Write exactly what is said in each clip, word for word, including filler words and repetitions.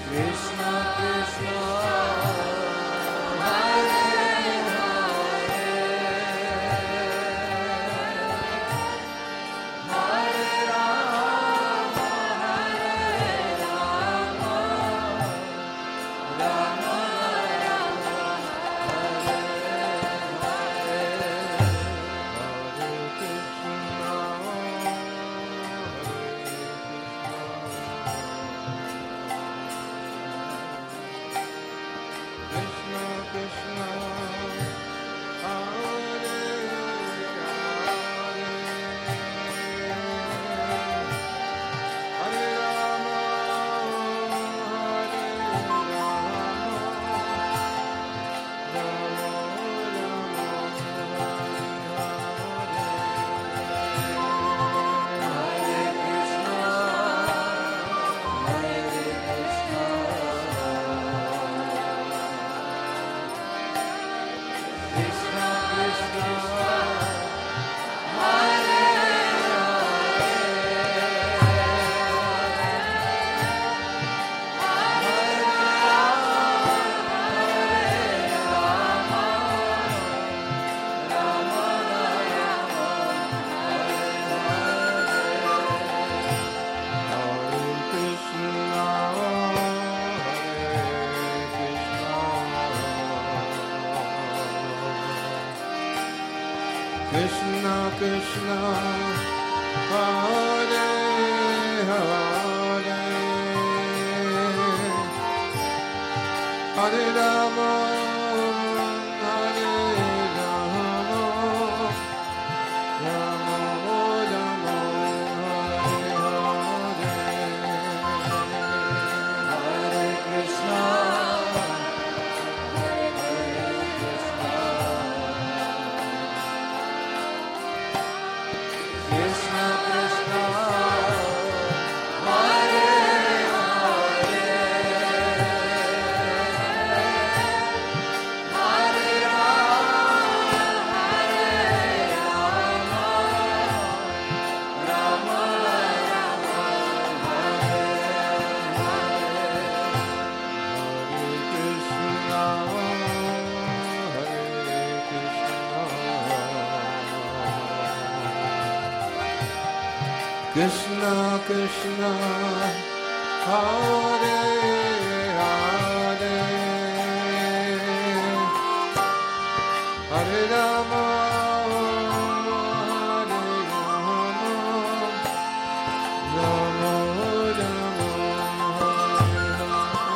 Krishna Krishna Hare Hare Hare Rama Hare Rama Rama Rama Hare Hare Hare Krishna Krishna Hare Hare Hare Rama Hare Rama Rama Rama Hare Krishna Hare Krishna Krishna Krishna Hare Krishna Krishna Hare Hare Hare Rama Hare Rama Rama Rama Hare Hare Hare Krishna Krishna Krishna Hare Hare Hare Rama Hare Rama Rama Rama Hare Hare Krishna Hare Krishna Krishna Krishna Hare Hare Hare Rama Hare Rama Rama Rama Hare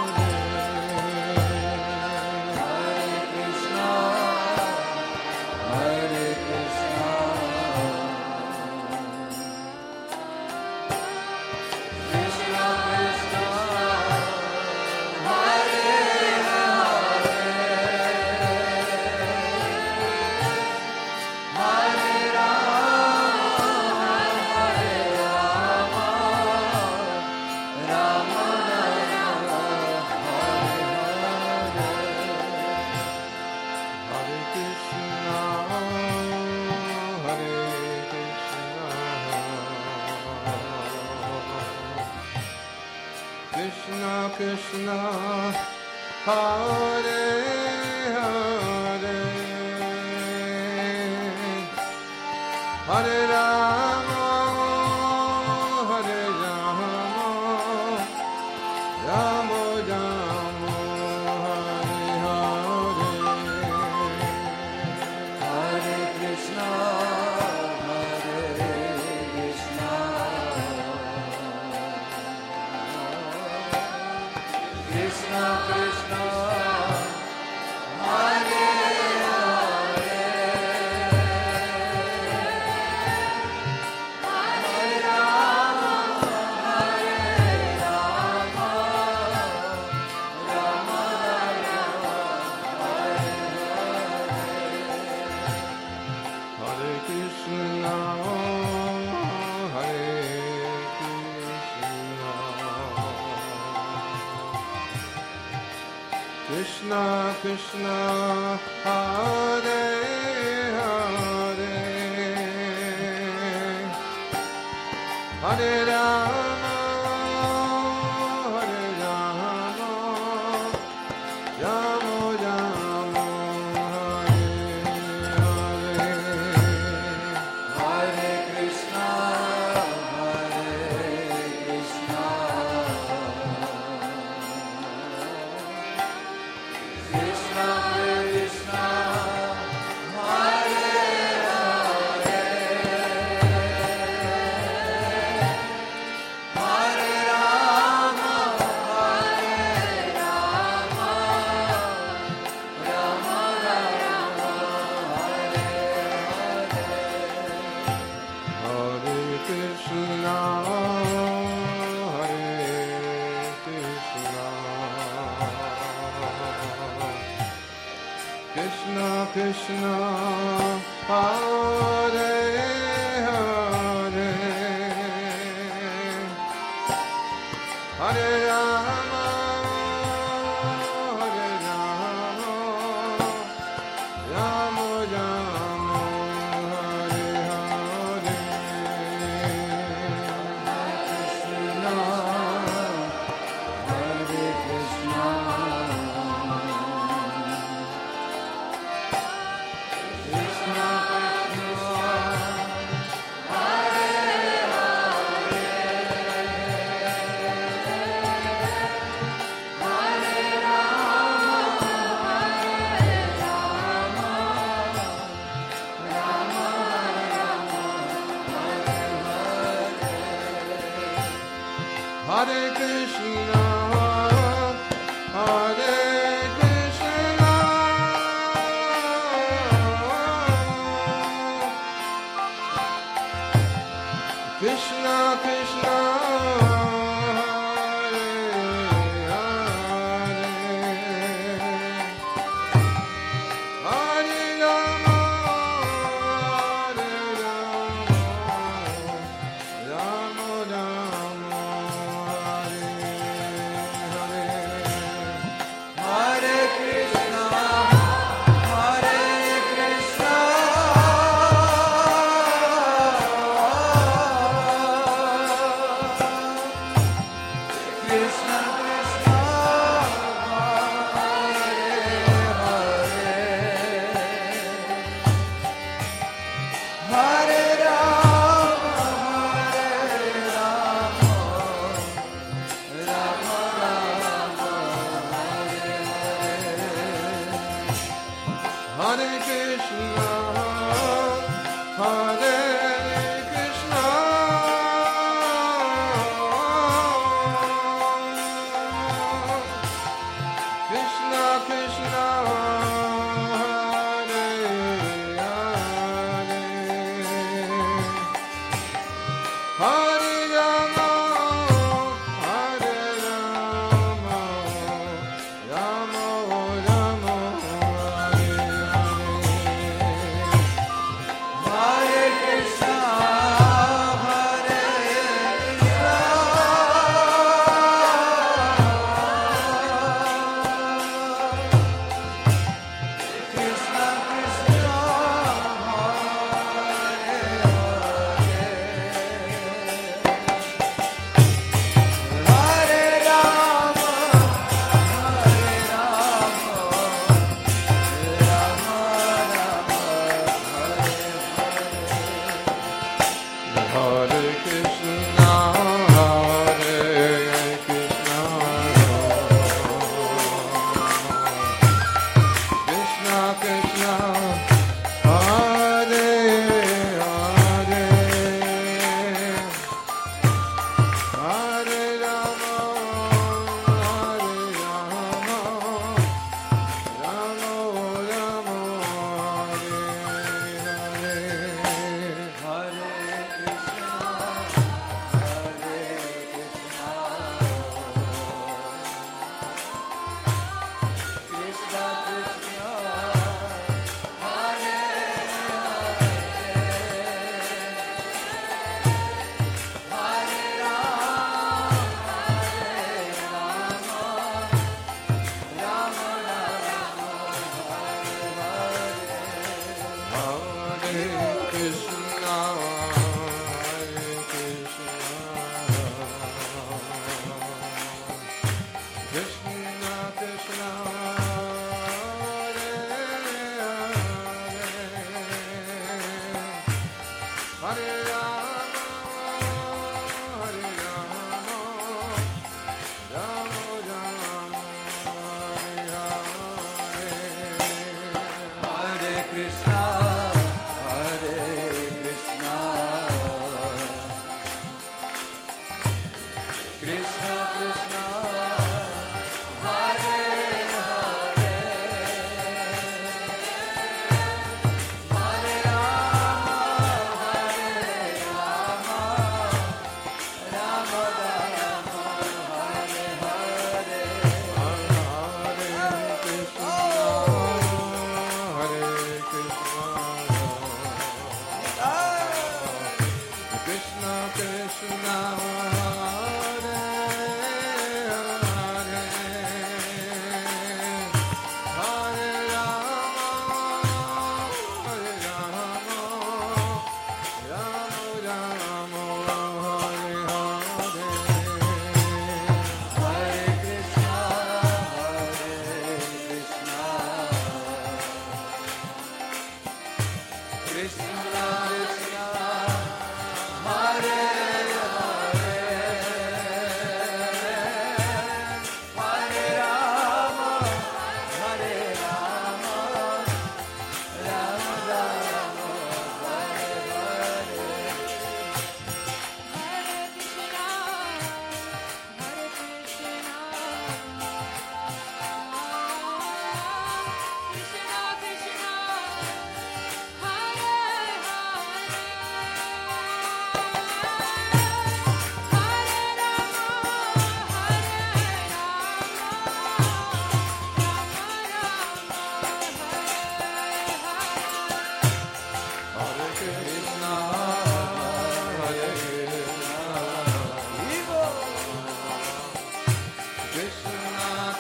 Hare Hare Krishna Hare Krishna Krishna Krishna Hare Hare Hare Rama Hare Rama Rama Rama Hare Hare Hare Krishna Hare Krishna Krishna Krishna Hare Hare Hare Rama Hare Rama Rama Rama Hare Hare Hare Krishna Hare Krishna Krishna Krishna Hare Hare Hare Rama Hare Rama Rama Rama Hare Hare Hare Krishna Hare Krishna Krishna Hare Hare Hare Rama Hare Rama Krishna Krishna Hare Hare Hare Rama Hare Rama Rama Rama Hare Hare Krishna Hare Krishna Krishna Krishna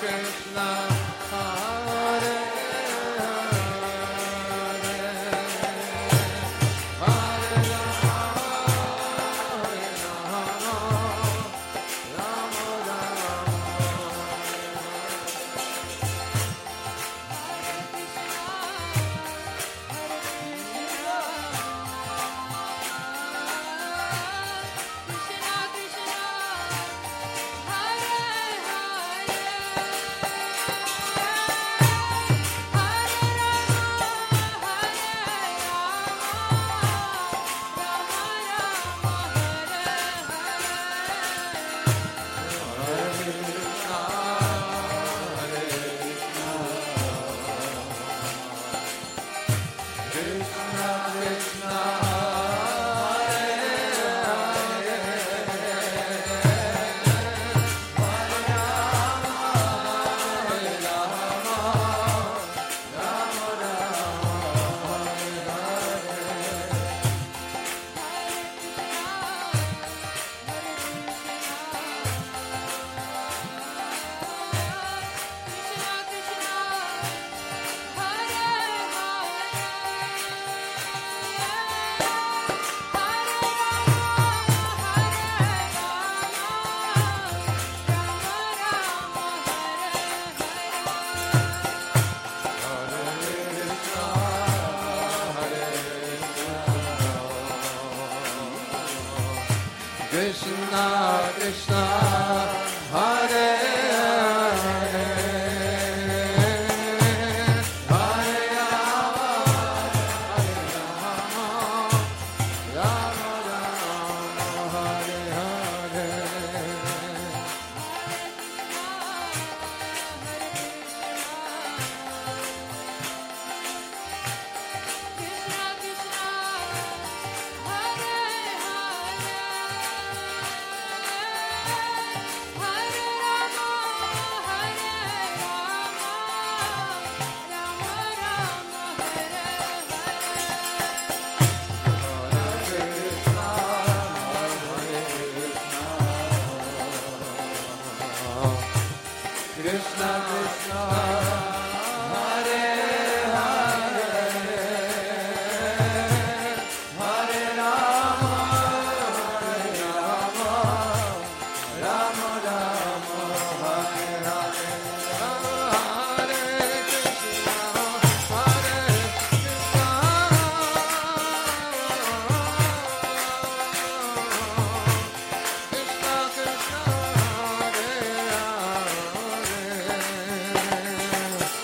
Krishna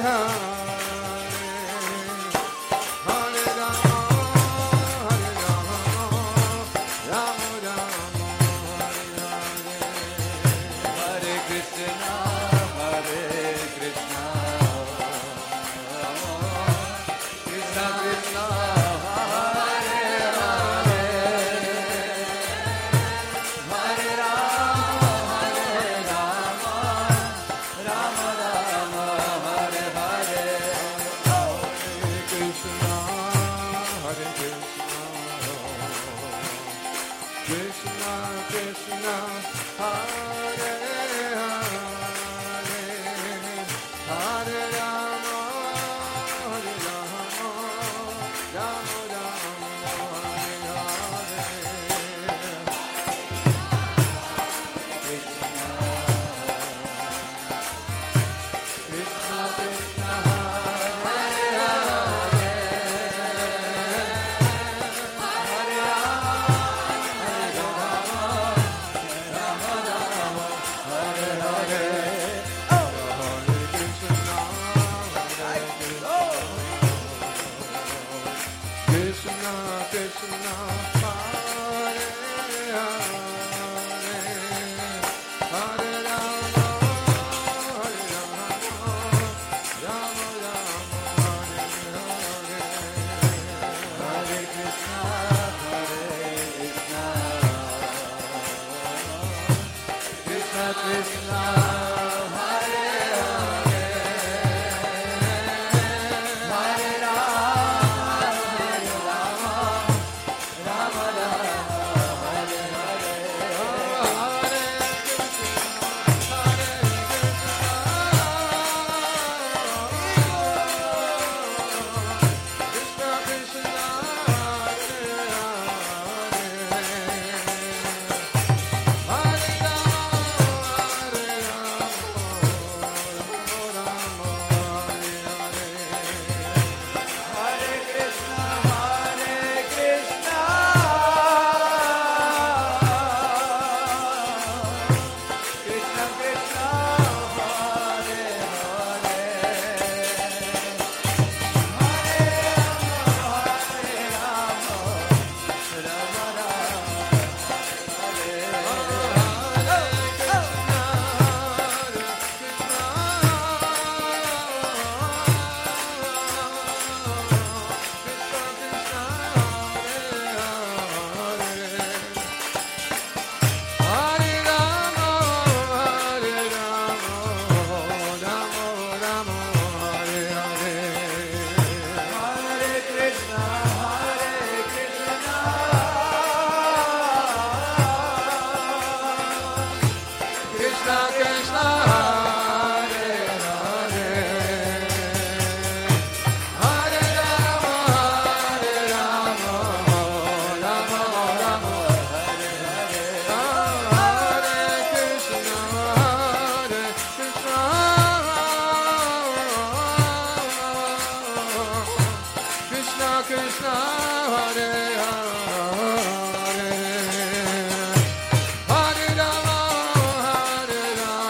Hare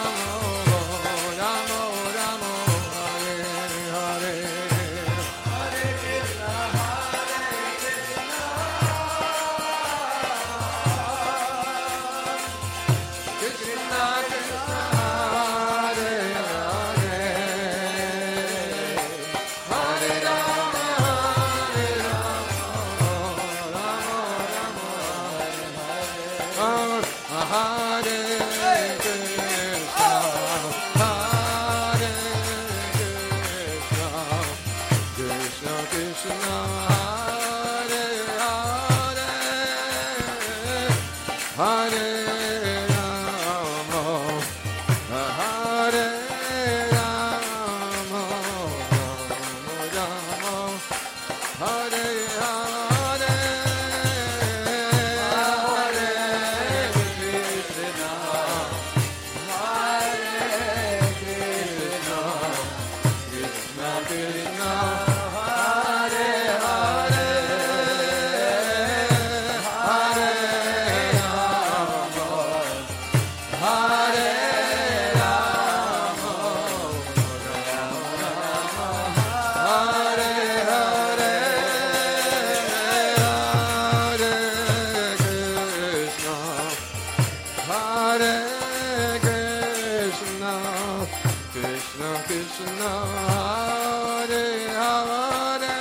Hare Krishna, Krishna Krishna, Hare Hare,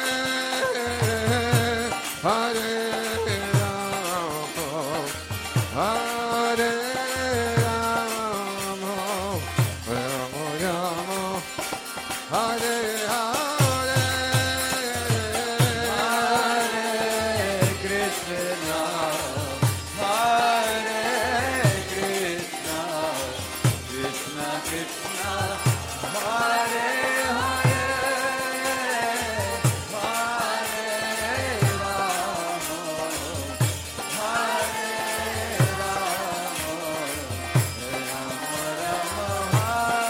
Hare Rama, Hare Rama, Rama Rama, Hare Hare, Hare Krishna, Hare Krishna, Krishna Krishna, Hare Hare, Hare Rama, Hare Rama, Rama Rama,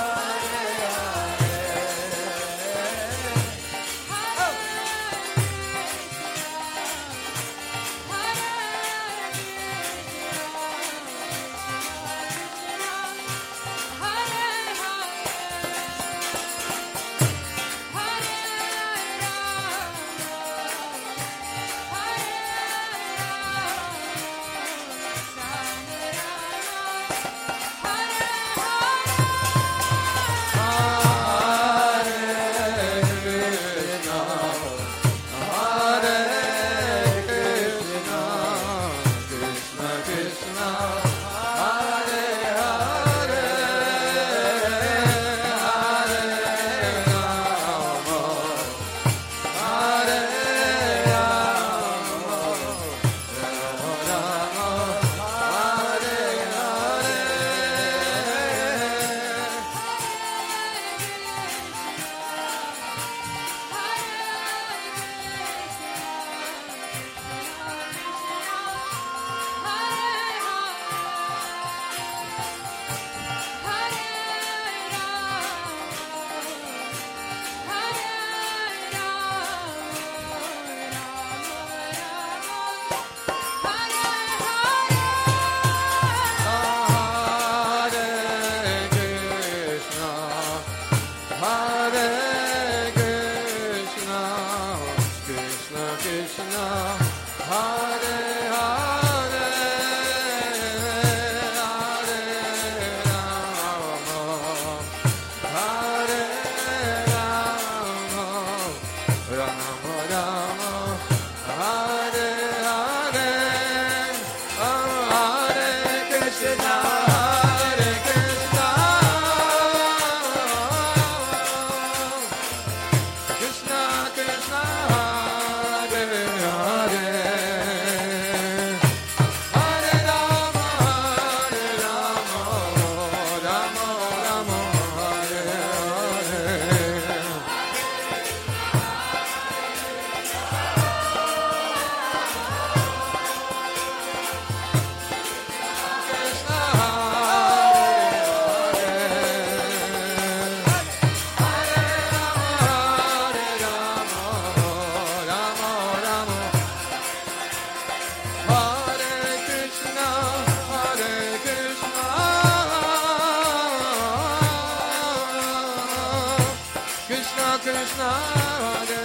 Krishna, Hare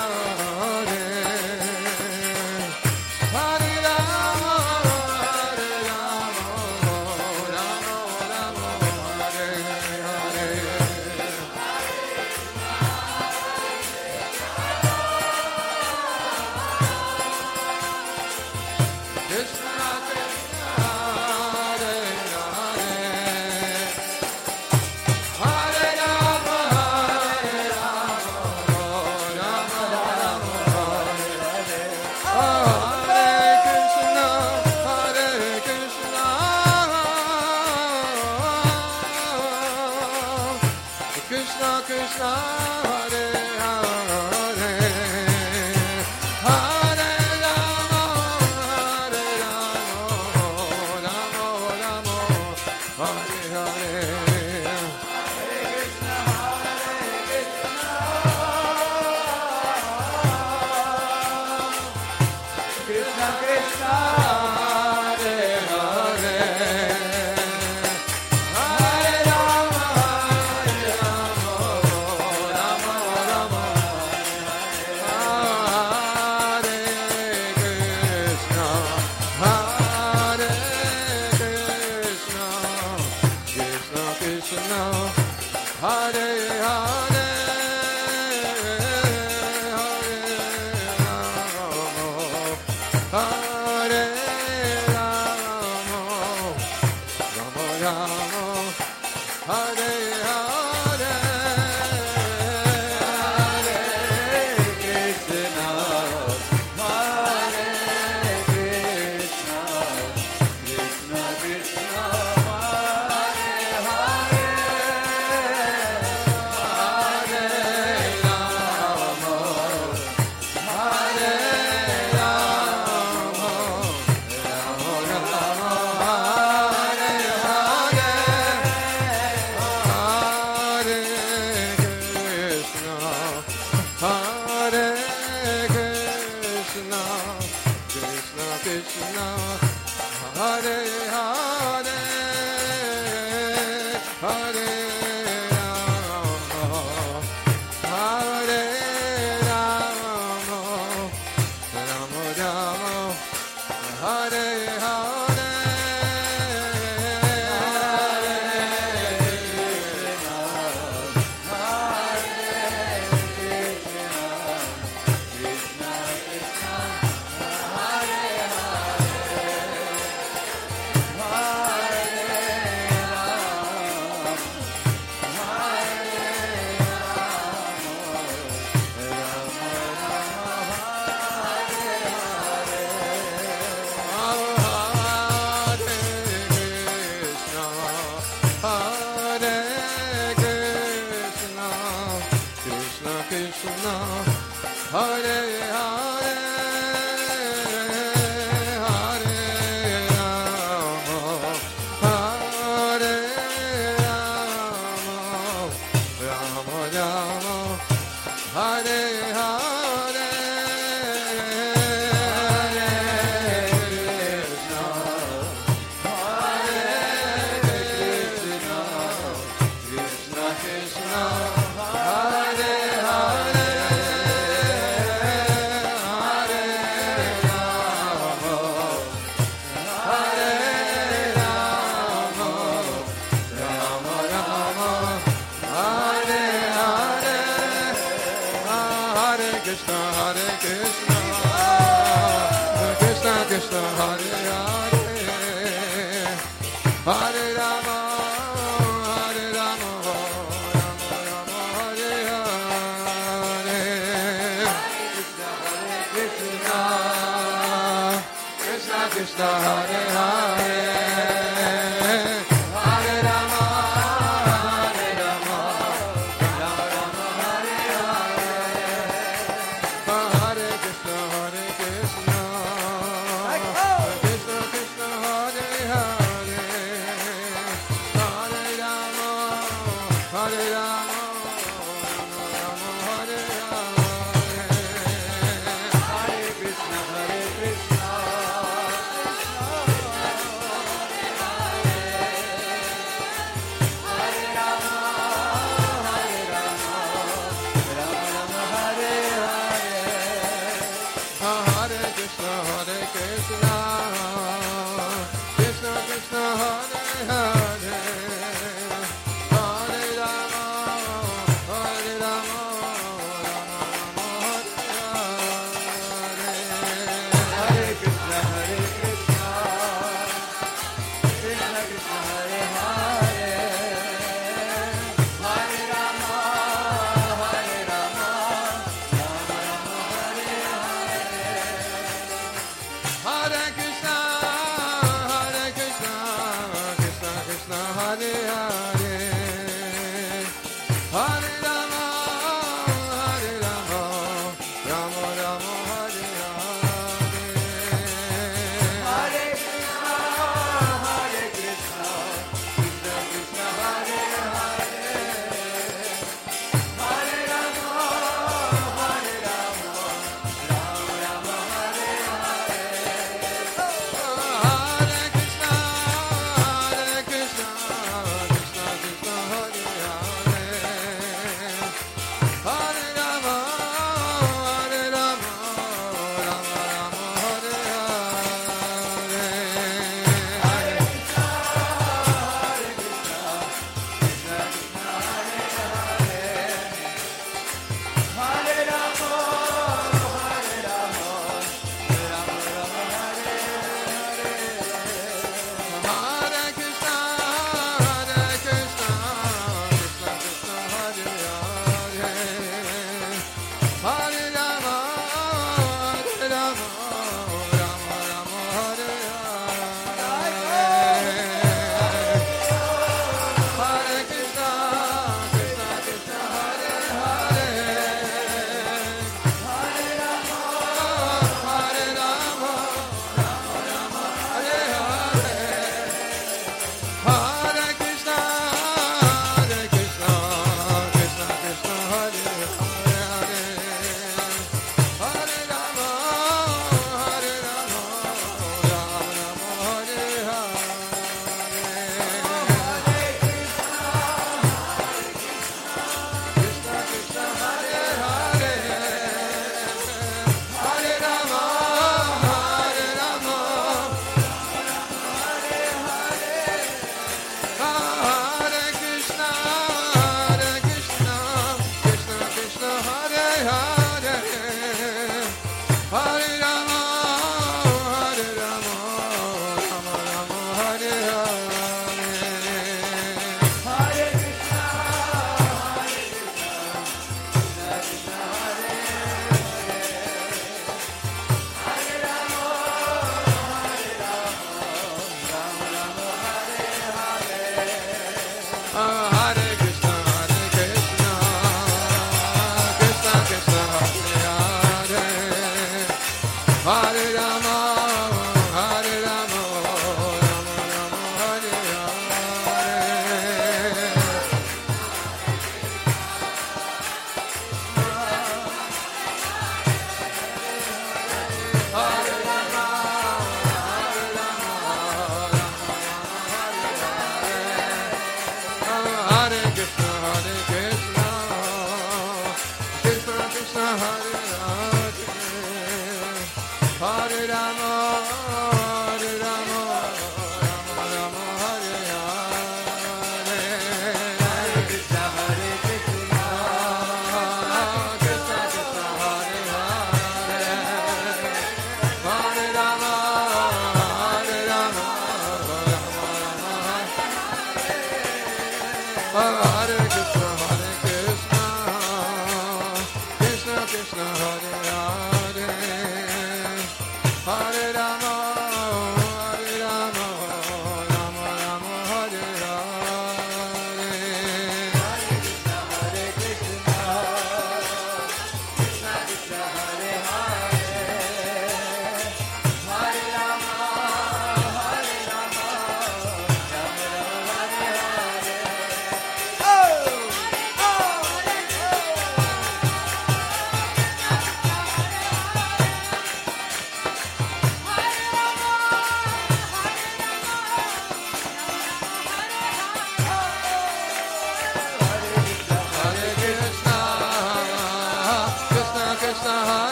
Hare, Hare Rama, Hare Rama, Rama Rama, Hare Hare. Krishna Krishna, Hare Hare, Hare Rama, Hare Rama, Rama Rama, Hare Hare. Hare Krishna, Hare Krishna, Krishna Krishna, Hare Hare, Hare Rama, Hare Rama, Rama Rama, Hare Hare. Krishna Krishna, Hare Hare, Hare Rama, Hare Rama, Rama Rama, Hare Krishna, Hare Krishna, Krishna, Hare Hare, Hare Rama, Rama Rama, Hare Hare, Hare Krishna, Hare Krishna, Krishna Krishna, Hare Hare, Hare Rama, Hare Rama, Rama Rama, Hare Hare, Hare Krishna, Hare Krishna, Krishna Krishna, Hare Hare, Hare Rama, Hare Rama, Rama Rama, Hare Hare, Hare Hare, Hare Rama, Hare Rama, Rama Rama, Hare Hare, Hare Krishna, Hare Krishna, Krishna Krishna, Hare Hare, Hare Rama, Hare Rama, Rama Rama, Hare Hare, Hare Krishna, Hare Krishna, Krishna Krishna, Hare Hare, Hare Rama, Hare Rama, Rama Rama, Hare Hare, Krishna, Krishna Krishna, Hare Hare, Hare Rama, Hare Rama, Rama Rama, Hare Hare, Hare Krishna, Hare Krishna, Krishna Krishna, Hare Hare, Hare Rama, Hare Rama, Rama Rama, Hare Hare, Hare Krishna, Hare Krishna, Hare Krishna, Hare Krishna, Krishna Krishna, Hare Hare, Hare Rama, Hare Rama, Rama Rama, Hare Hare, Hare Krishna, Hare Krishna, Krishna Krishna, Hare Hare, Hare Rama, Hare Rama, Rama Rama, Hare Hare, Hare Krishna, Hare Krishna, Krishna Krishna, Hare Hare, Hare Rama, Hare Rama, Rama Rama, Hare Hare, Hare Krishna, Hare Krishna, Krishna Krishna, Hare Hare, Hare Rama, Hare Rama, Rama Rama, Hare Hare, Hare Krishna, Hare Krishna, Krishna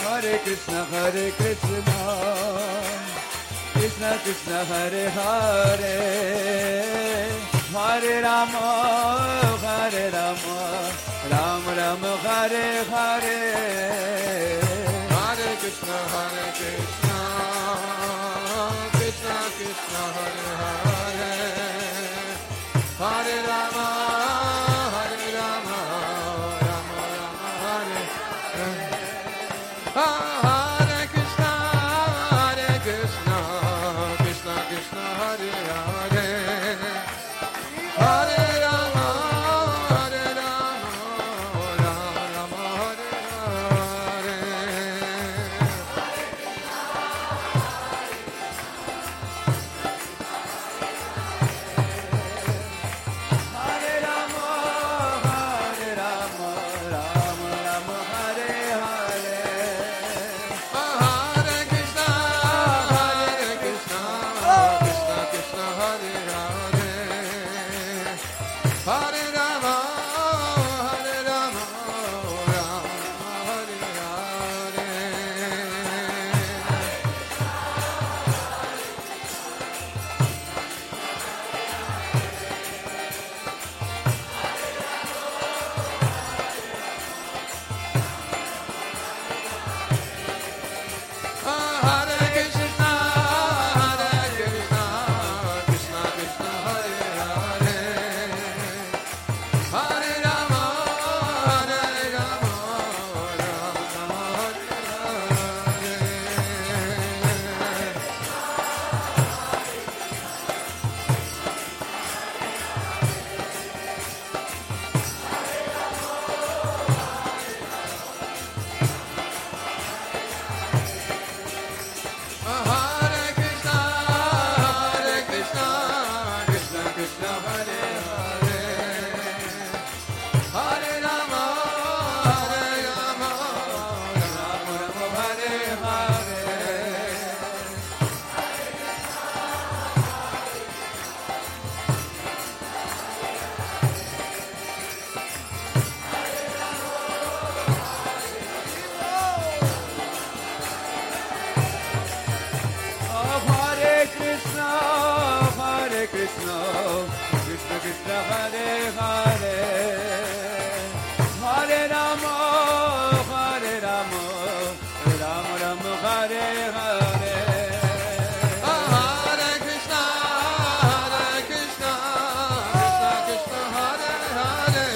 Hare Krishna, Hare Krishna, Krishna Krishna, Hare Hare, Hare Rama, Hare Rama, Rama Rama, Hare Hare. Hare Krishna, Hare Krishna, Krishna Krishna, Hare Hare, Hare Rama, Hare Rama, Rama Rama, Hare Hare. Hare Krishna, Hare Krishna, Krishna Krishna, Hare Hare, Hare Rama, Hare Rama, Rama Rama, Hare Hare. Hare Rama, Hare Rama, Rama Rama, Hare Hare. Hare Krishna, Hare Krishna, Krishna Krishna, Hare Hare, Hare Rama, Hare Rama, Rama Hare Hare. Hare Krishna, Hare Krishna, Krishna Krishna, Hare Hare, Hare Rama, Hare Rama, Rama Rama, Hare Hare. Hare Krishna, Hare Krishna, Krishna Krishna, Hare Hare, Hare Rama, Hare Rama, Rama Rama, Hare Hare. Hare Krishna, Hare Krishna, Krishna Krishna, Hare Hare, Hare Rama, Hare Rama, Rama Rama, Hare Hare. Hare Krishna, Hare Krishna, Krishna Krishna, Hare Hare,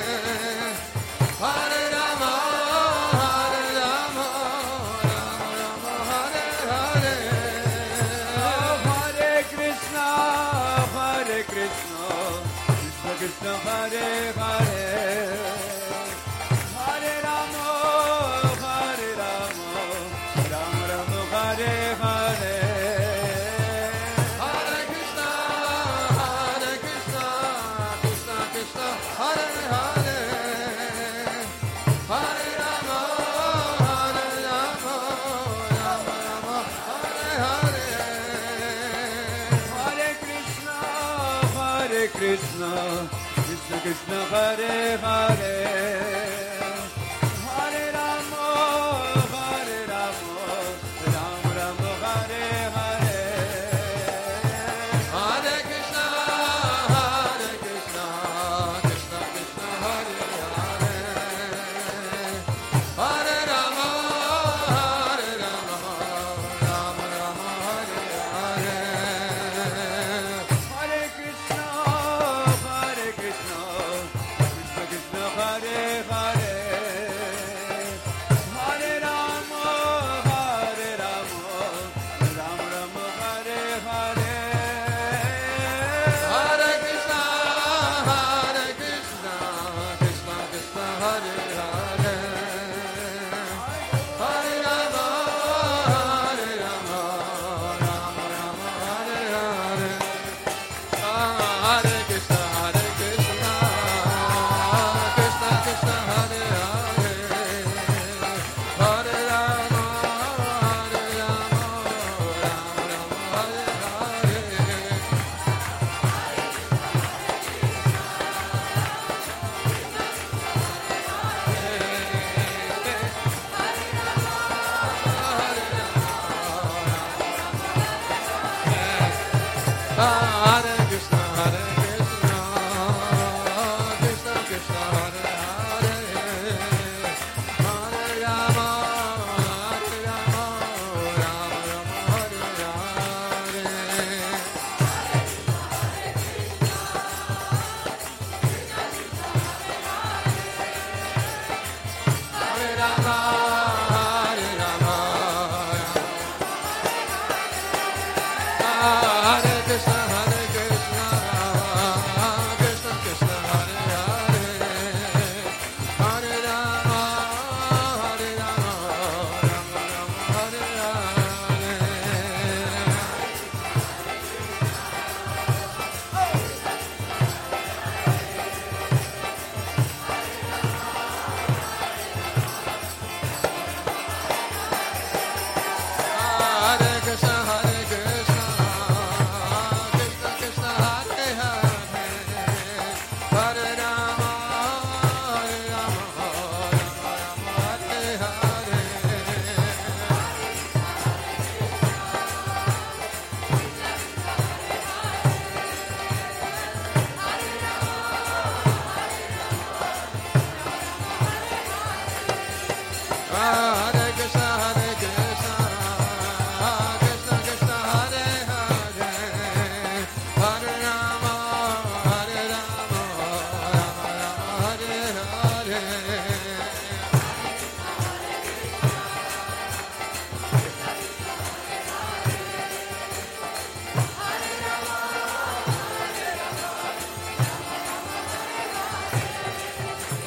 Hare Rama, Hare Rama, Rama Rama, Hare Hare. Hare Krishna, Hare Krishna, Krishna Krishna, Hare Hare, Hare Rama, Hare Rama, Rama Rama, Hare Hare. Hare Krishna, Hare Krishna, Krishna Krishna, Hare Hare, Hare Rama, Hare Rama, Rama Rama, Hare Hare. Hare Krishna, Hare Krishna, Krishna Krishna, Hare Hare, Hare Rama, Hare Rama, Rama Rama, Hare Hare. Hare Krishna, Hare Krishna, Krishna Krishna, Hare Hare, Hare Rama, Hare Rama, Rama Rama, Hare Hare. Hare Krishna, Hare Krishna, Krishna Krishna, Hare Hare, Hare Rama, Hare Rama, Rama Rama, Hare Hare. Hare Krishna, Hare Krishna, Krishna Krishna, Hare Hare, Hare Rama, Hare Rama, Rama Rama, Hare Hare. Hare Krishna, Hare Krishna, Krishna Krishna, Hare Hare, Hare Rama, Hare Rama, Rama Rama, Hare Hare.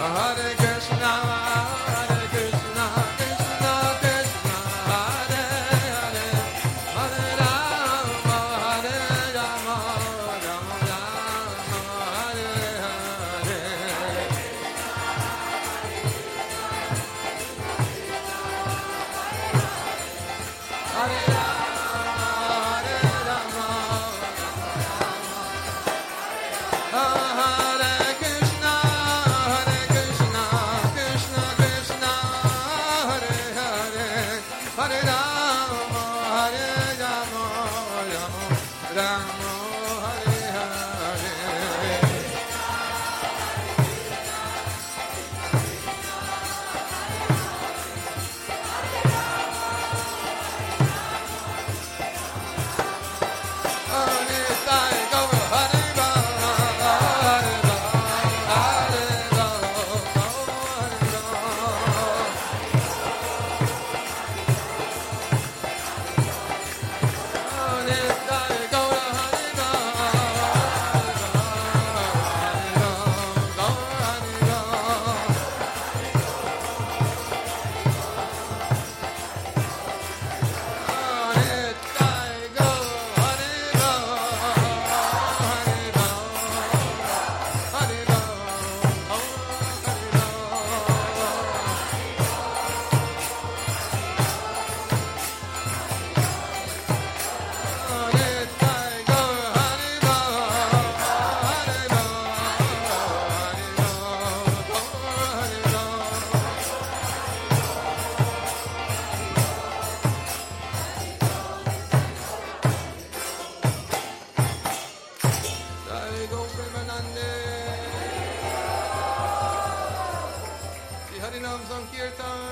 Hare Krishna, Hare Krishna, Krishna Krishna, Hare Hare, Hare Rama, Hare Rama, Rama Rama, Hare Hare. Hare Rama, Hare Krishna, Hare Krishna, Krishna Krishna, Hare Hare, Hare Rama, Hare Rama, Rama Rama, Hare Hare. Harinam Sankirtan.